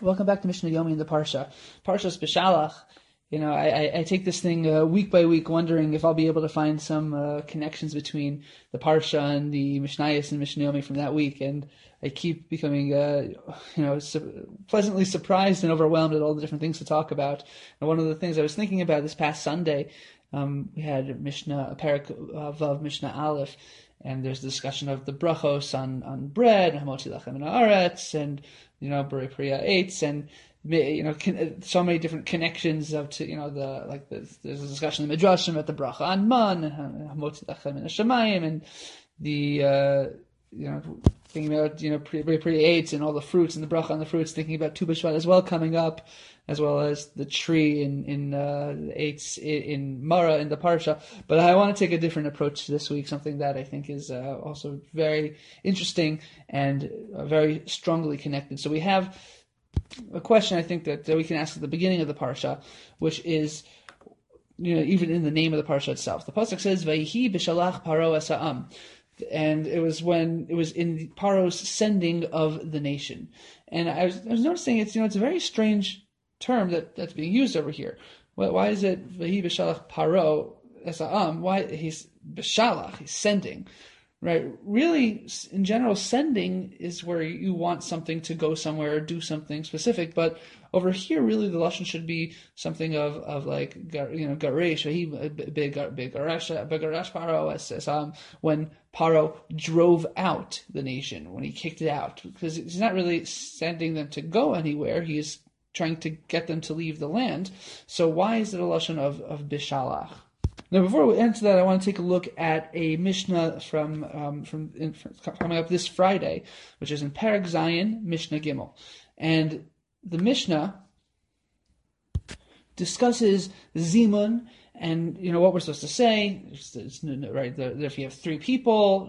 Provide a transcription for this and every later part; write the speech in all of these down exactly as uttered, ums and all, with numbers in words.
Welcome back to Mishnah Yomi in the Parsha. Parshas Beshalach. You know, I, I, I take this thing uh, week by week, wondering if I'll be able to find some uh, connections between the Parsha and the Mishnayos and Mishnah Yomi from that week, and I keep becoming, uh, you know, su- pleasantly surprised and overwhelmed at all the different things to talk about. And one of the things I was thinking about this past Sunday, um, we had Mishnah, Parak uh, Vav Mishnah Aleph, and there's the discussion of the brachos on, on bread, Hamotzi Lachem in Haaretz, and you know, B'rei Priya Eitz, and you know, con- so many different connections of to you know the like the, there's a discussion in the Midrashim about the bracha on man and Hamotzi Lachem in Hashemayim, and the uh, you know thinking about you know B'rei Priya Eitz and all the fruits and the bracha on the fruits, thinking about Tu B'Shvat as well coming up, as well as the tree in in uh, Eitz in, in Mara in the Parsha. But I want to take a different approach this week, something that I think is uh, also very interesting and uh, very strongly connected. So we have a question I think that, that we can ask at the beginning of the Parsha, which is, you know, even in the name of the Parsha itself. The Pasuk says, Vayihi b'shalach paro es ha'am. And it was when it was in Paro's sending of the nation. And I was, I was noticing it's, you know, it's a very strange term that, that's being used over here. Why, why is it Vahi b'shalach paro es ha'am? Why he's b'shalach, he's sending, right? Really, in general, sending is where you want something to go somewhere or do something specific. But over here, really, the lashon should be something of, of like you know garesh. He big big garash paro es ha'am, when Paro drove out the nation, when he kicked it out, because he's not really sending them to go anywhere. He's trying to get them to leave the land. So why is it a lashon of, of bishalach? Now, before we enter that, I want to take a look at a Mishnah from um, from, in, from coming up this Friday, which is in Perek Zayin, Mishnah Gimel. And the Mishnah discusses Zimun, and you know what we're supposed to say. It's, it's, right, the, if you have three people,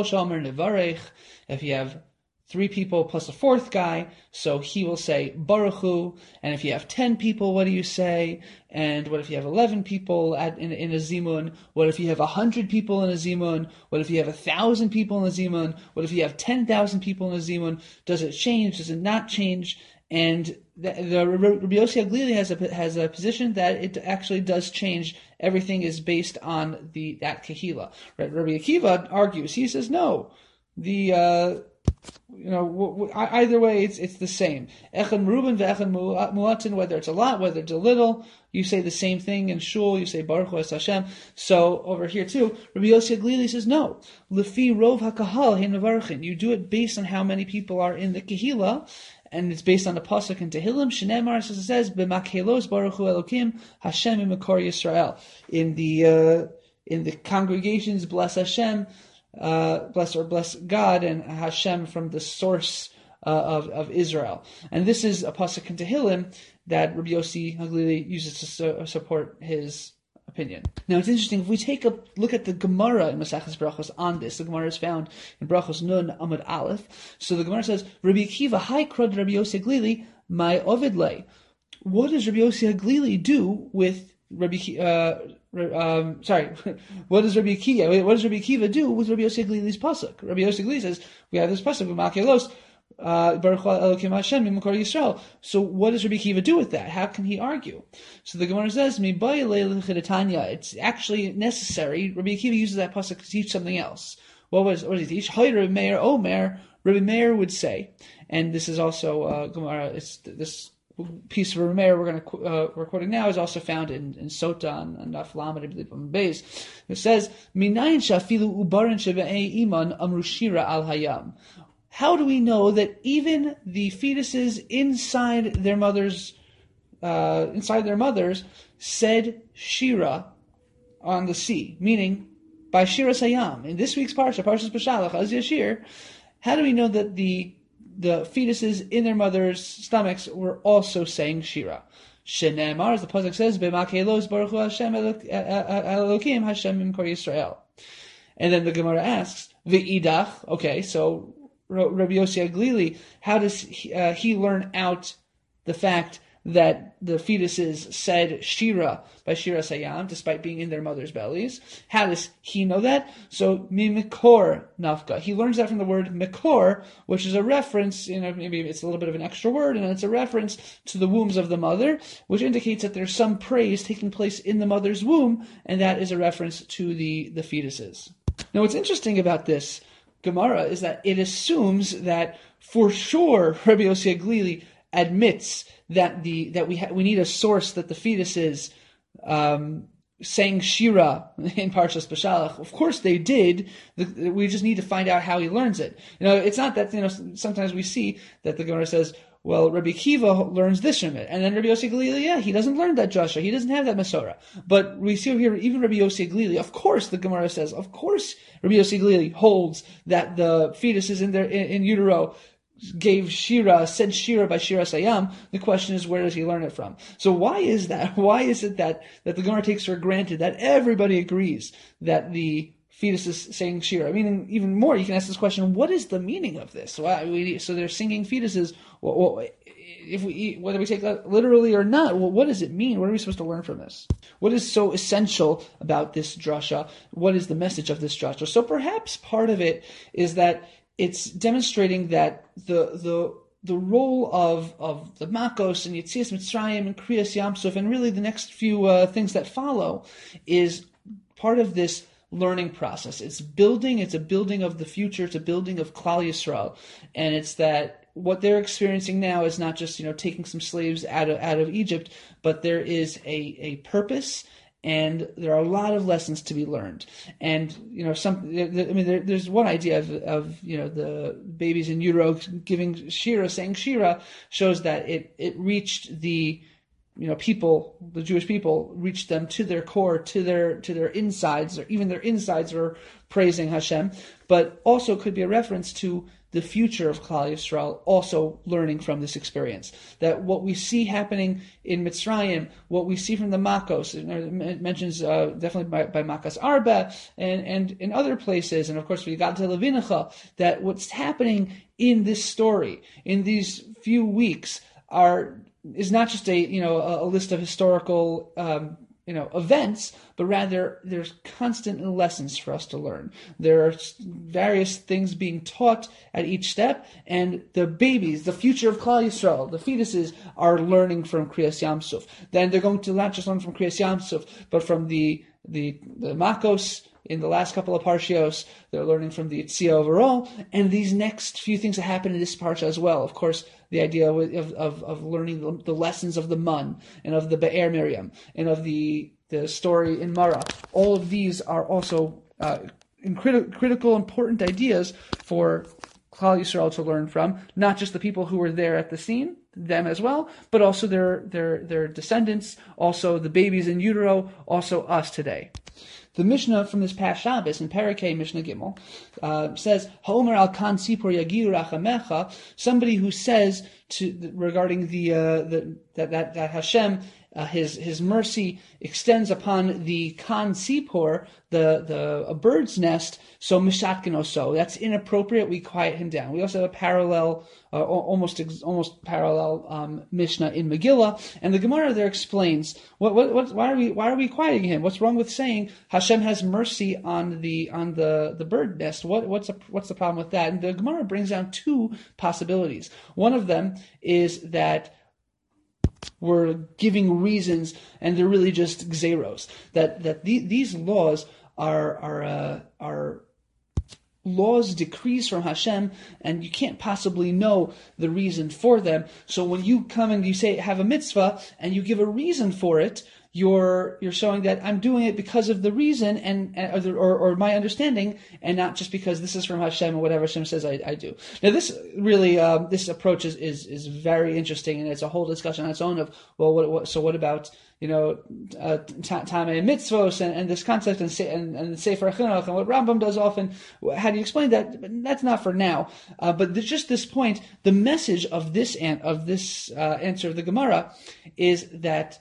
if you have three people plus a fourth guy, so he will say Baruch Hu. And if you have ten people, what do you say? And what if you have eleven people at, in, in a zimun? What if you have a hundred people in a zimun? What if you have a thousand people in a zimun? What if you have ten thousand people in a zimun? Does it change? Does it not change? And the, the Rabbi Yossi Aglili has a has a position that it actually does change. Everything is based on the that kahila. Right? Rabbi Akiva argues. He says no. The uh, You know, w- w- either way, it's it's the same. Echan Reuben ve'echan Muatin, whether it's a lot, whether it's a little, you say the same thing in Shul. You say Baruch Hu es Hashem. So over here too, Rabbi Yossi Aglili says no. Lefi rov hakahal hein mevarchin. You do it based on how many people are in the kahila, and it's based on the pasuk in Tehillim. Shneimar, as it says, b'makhelos Baruch Hu Elokim Hashem imekor Yisrael. In the uh, in the congregations, bless Hashem. Uh, bless or bless God and Hashem from the source uh, of of Israel, and this is a pasuk in Tehillim that Rabbi Yossi Haglili uses to su- support his opinion. Now it's interesting if we take a look at the Gemara in Maseches Brachos on this. The Gemara is found in Brachos Nun Amud Aleph. So the Gemara says, Rabbi Akiva Hai Krod Rabbi Yossi Haglili my Ovid lay. What does Rabbi Yossi Haglili do with Rabbi? Uh, Um, sorry, what does Rabbi Akiva, what does Rabbi Akiva do with Rabbi Yossi Haglili's pasuk? Rabbi Yossi Haglili says, we have this pasuk, Makelos, Baruch Hu Elokim Hashem, Mimkor Yisrael. So what does Rabbi Akiva do with that? How can he argue? So the Gemara says, it's actually necessary. Rabbi Akiva uses that pasuk to teach something else. What was, what does he teach? Rabbi Meir, Omer, Rabbi Meir would say, and this is also, uh, Gemara, it's this, piece of Rameir we're going to uh, we're quoting now is also found in, in Sota and, and Aflam, I believe, on base. It says, "Minayin shafilu ubarin shebe'ei iman amru shira al hayam." How do we know that even the fetuses inside their mothers, uh, inside their mothers, said shira on the sea? Meaning, by shira sayam. In this week's parsha, Parshas Beshalach, Az Yashir, how do we know that the the fetuses in their mother's stomachs were also saying Shira? Shenemar, as the pasuk says, "B'makelos Baruch Hu Hashem Elokim Hashem Mimkor Yisrael." And then the Gemara asks, "V'idach." Okay, so Rabbi Yossi Haglili, how does he, uh, he learn out the fact that the fetuses said Shira by Shira Sayam, despite being in their mother's bellies. How does he know that? So, Mimikor Nafka. He learns that from the word Mikor, which is a reference, you know, maybe it's a little bit of an extra word, and it's a reference to the wombs of the mother, which indicates that there's some praise taking place in the mother's womb, and that is a reference to the, the fetuses. Now, what's interesting about this Gemara is that it assumes that for sure Rabbi Yossi Aglili admits that the that we ha- we need a source that the fetuses um, sang Shira in Parshas Beshalach. Of course they did. The, we just need to find out how he learns it. You know, it's not that, you know, sometimes we see that the Gemara says, well, Rabbi Kiva learns this from it, and then Rabbi Yossi Aglili, yeah, he doesn't learn that drasha. He doesn't have that Masorah. But we see over here, even Rabbi Yossi Aglili, of course, the Gemara says, of course, Rabbi Yossi Aglili holds that the fetuses in their in, in utero gave Shira, said Shira by Shira Sayam. The question is, where does he learn it from? So why is that? Why is it that, that the Gemara takes for granted that everybody agrees that the fetus is saying Shira? I mean, even more, you can ask this question, what is the meaning of this? Why, we, so they're singing fetuses. Well, well, if we, whether we take that literally or not, well, what does it mean? What are we supposed to learn from this? What is so essential about this drasha? What is the message of this drasha? So perhaps part of it is that it's demonstrating that the the the role of of the Makos and Yetzias Mitzrayim and Kriyas Yamsuf and really the next few uh, things that follow is part of this learning process. It's building. It's a building of the future. It's a building of Klal Yisrael, and it's that what they're experiencing now is not just, you know, taking some slaves out of out of Egypt, but there is a a purpose. And there are a lot of lessons to be learned. And, you know, some, I mean, there, there's one idea of, of, you know, the babies in utero giving Shira, saying Shira, shows that it, it reached the, you know, people, the Jewish people, reached them to their core, to their, to their insides, or even their insides are praising Hashem, but also could be a reference to the future of Klal Yisrael, also learning from this experience. That what we see happening in Mitzrayim, what we see from the Makos, it mentions uh, definitely by, by Makas Arba, and, and in other places, and of course we got to Levinecha, that what's happening in this story, in these few weeks, are is not just a, you know, a, a list of historical um, you know, events, but rather there's constant lessons for us to learn. There are various things being taught at each step, and the babies, the future of Klal Yisrael, the fetuses, are learning from Kriyas Yamsuf. Then they're going to not just learn from Kriyas Yamsuf, but from the the, the Makos in the last couple of parshios. They're learning from the Yitzia overall, and these next few things that happen in this parsha as well. Of course, the idea of of, of learning the, the lessons of the Man and of the Be'er Miriam and of the the story in Mara. All of these are also uh, criti- critical, important ideas for Klal Yisrael to learn from. Not just the people who were there at the scene, them as well, but also their their their descendants, also the babies in utero, also us today. The Mishnah from this past Shabbos in Parakeh Mishnah Gimel uh, says, "Ha'omer al kan sipur yagir rachamecha." Somebody who says to regarding the, uh, the that, that that Hashem, uh, his his mercy extends upon the kan sipur, the the a bird's nest. So mishatkino, so that's inappropriate. We quiet him down. We also have a parallel, uh, almost almost parallel um, Mishnah in Megillah, and the Gemara there explains what, what what why are we why are we quieting him? What's wrong with saying Hashem has mercy on the on the, the bird nest? What what's a, what's the problem with that? And the Gemara brings down two possibilities. One of them is that we're giving reasons, and they're really just gzeros. That that the, these laws are are uh, are laws, decrees from Hashem, and you can't possibly know the reason for them. So when you come and you say have a mitzvah and you give a reason for it, you're you're showing that I'm doing it because of the reason and, and or, or my understanding, and not just because this is from Hashem or whatever Hashem says I, I do. Now this really um, this approach is, is is very interesting, and it's a whole discussion on its own of well what, what so what about you know uh, Tamei mitzvos and, and this concept and and, and Sefer Chinuch and what Rambam does often. How do you explain that? That's not for now. Uh, but there's just this point, the message of this an, of this uh, answer of the Gemara is that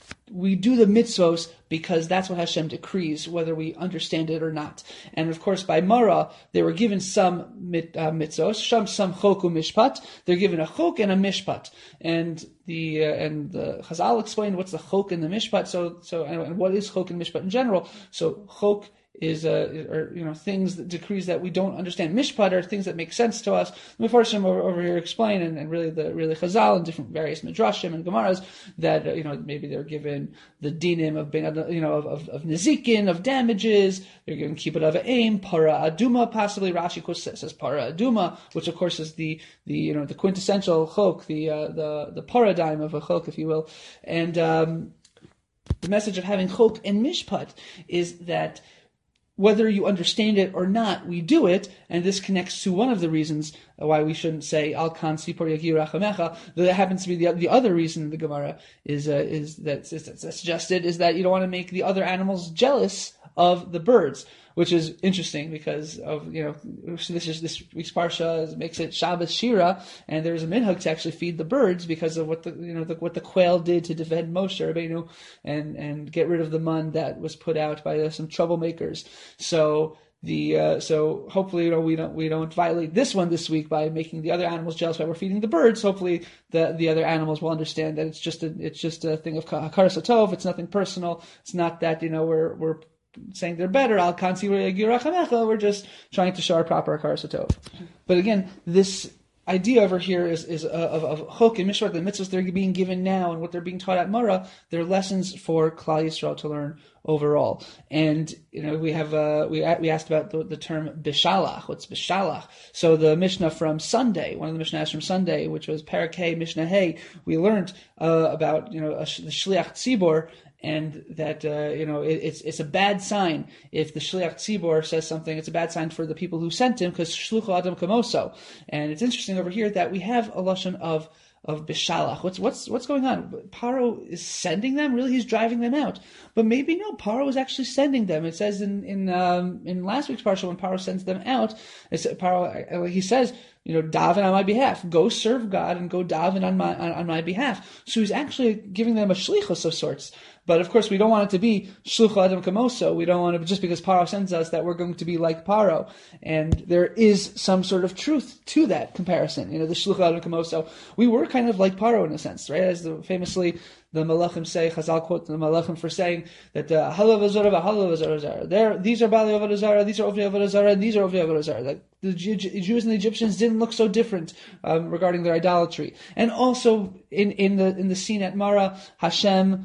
we do the mitzvos because that's what Hashem decrees, whether we understand it or not. And of course, by Mara, they were given some mit, uh, mitzvos, some some chok mishpat. They're given a chok and a mishpat. And the uh, and the Chazal explained what's the chok and the mishpat. So so and, and what is chok and mishpat in general. So chok is uh, or you know things that decrees that we don't understand. Mishpat are things that make sense to us. The Mefarshim over, over here explain, and, and really the really Chazal and different various midrashim and gemaras that uh, you know maybe they're given the dinim of being you know of of, of nezikin, of damages. They're given kibbut of aim, para aduma, possibly Rashi says para aduma, which of course is the the you know the quintessential chok, the uh, the the paradigm of a chok, if you will. And um, the message of having chok and mishpat is that whether you understand it or not, we do it, and this connects to one of the reasons why we shouldn't say Al Kan Sipor Yagi Rachamecha. That happens to be the the other reason the Gemara is uh, is that is, is suggested is that you don't want to make the other animals jealous of the birds, which is interesting because of you know this is this week's parsha makes it Shabbos Shira, and there's a minhag to actually feed the birds because of what the you know the, what the quail did to defend Moshe Rabbeinu and and get rid of the mun that was put out by uh, some troublemakers. So the uh, so hopefully you know we don't we don't violate this one this week by making the other animals jealous by we're feeding the birds. Hopefully the the other animals will understand that it's just a it's just a thing of hakaras hatov. It's nothing personal. It's not that you know we're we're saying they're better. Al kansi rachamecha. We're just trying to show our proper hakaras hatov. But again, this idea over here is is uh, of of chok and mishpat, the mitzvahs they're being given now and what they're being taught at Mara. They're lessons for Klal Yisrael to learn overall. And you know we have uh, we we asked about the, the term bishalach. What's bishalach? So the Mishnah from Sunday, one of the Mishnahs from Sunday, which was Parak Hey Mishnah Hey, we learned uh, about you know a, the shliach tzibor. And that uh, you know it, it's it's a bad sign if the shliach tzibor says something. It's a bad sign for the people who sent him because shlucho adam kamoso. And it's interesting over here that we have a lashon of of bishalach. What's what's what's going on? Paro is sending them. Really, he's driving them out. But maybe no. Paro is actually sending them. It says in in um, in last week's parsha when Paro sends them out, it's, Paro he says. You know, daven on my behalf. Go serve God and go daven on my on, on my behalf. So he's actually giving them a shlichus of sorts. But of course, we don't want it to be shlucha adam kamoso. We don't want to just because Paro sends us that we're going to be like Paro. And there is some sort of truth to that comparison. You know, the shlucha adam kamoso. We were kind of like Paro in a sense, right? As the, famously the Malachim say, Chazal quote the Malachim for saying that halav azara v'halav azara. There, these are bali avodah zara, these are ovnei avodah zara, and these are ovnei avodah zara. That the Jews and the Egyptians didn't look so different um, regarding their idolatry. And also in, in the in the scene at Mara, Hashem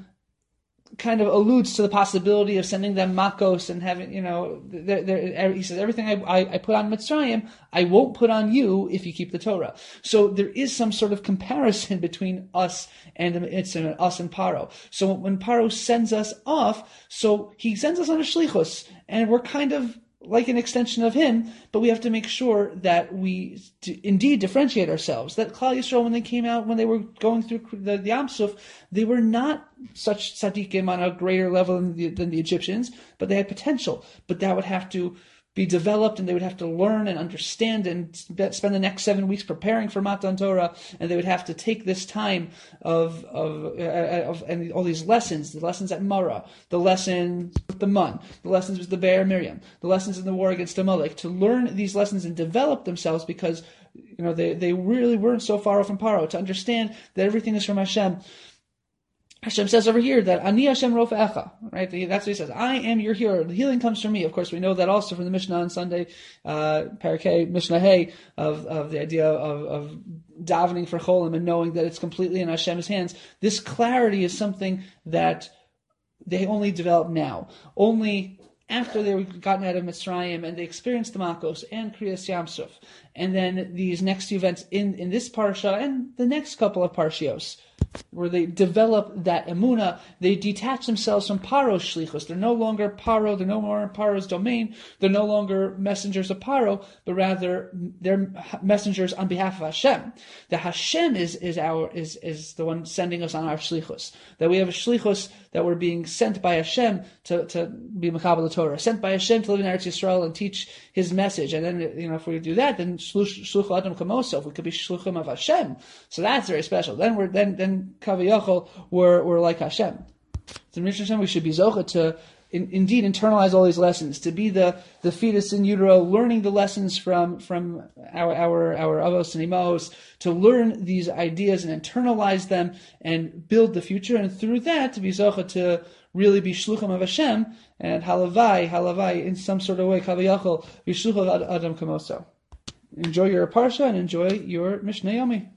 kind of alludes to the possibility of sending them makos and having, you know, they're, they're, he says, everything I, I, I put on Mitzrayim, I won't put on you if you keep the Torah. So there is some sort of comparison between us and it's us and Paro. So when Paro sends us off, so he sends us on a shlichus, and we're kind of like an extension of him, but we have to make sure that we d- indeed differentiate ourselves. That Klal Yisrael, when they came out, when they were going through the, the Yam Suf, they were not such tzaddikim on a greater level than the, than the Egyptians, but they had potential. But that would have to be developed, and they would have to learn and understand and spend the next seven weeks preparing for Matan Torah, and they would have to take this time of of, uh, of and all these lessons, the lessons at Mara, the lesson with the Mun, the lessons with the Be'er Miriam, the lessons in the war against Amalek, to learn these lessons and develop themselves, because you know they, they really weren't so far off from Paro, to understand that everything is from Hashem. Hashem says over here that Ani Hashem Rofecha, right? That's what he says. I am your healer. The healing comes from me. Of course, we know that also from the Mishnah on Sunday, uh, Parakeh, Mishnah Hey, of, of the idea of, of davening for cholim and knowing that it's completely in Hashem's hands. This clarity is something that they only develop now. Only after they were gotten out of Mitzrayim and they experienced the Makos and Kriyas Yamsuf, and then these next events in, in this parsha and the next couple of parshios, where they develop that emuna, they detach themselves from Paro's shlichus. They're no longer Paro, they're no more in Paro's domain, they're no longer messengers of Paro, but rather they're messengers on behalf of Hashem. That Hashem is is our is is the one sending us on our shlichus. That we have a shlichus, that we're being sent by Hashem to, to be Mekabel Torah, sent by Hashem to live in Eretz Yisrael and teach His message. And then, you know, if we do that, then shluch adam kamoso, we could be shluchim of Hashem. So that's very special. Then we're then then kaviyachol we're we're like Hashem. So Mishnah we should be zocha to in, indeed internalize all these lessons, to be the, the fetus in utero, learning the lessons from from our our our avos and imos, to learn these ideas and internalize them and build the future, and through that to be zocha to really be shluchim of Hashem, and halavai halavai in some sort of way kaviyachol be shluchim ad adam kamoso. Enjoy your parsha and enjoy your Mishnah Yomi.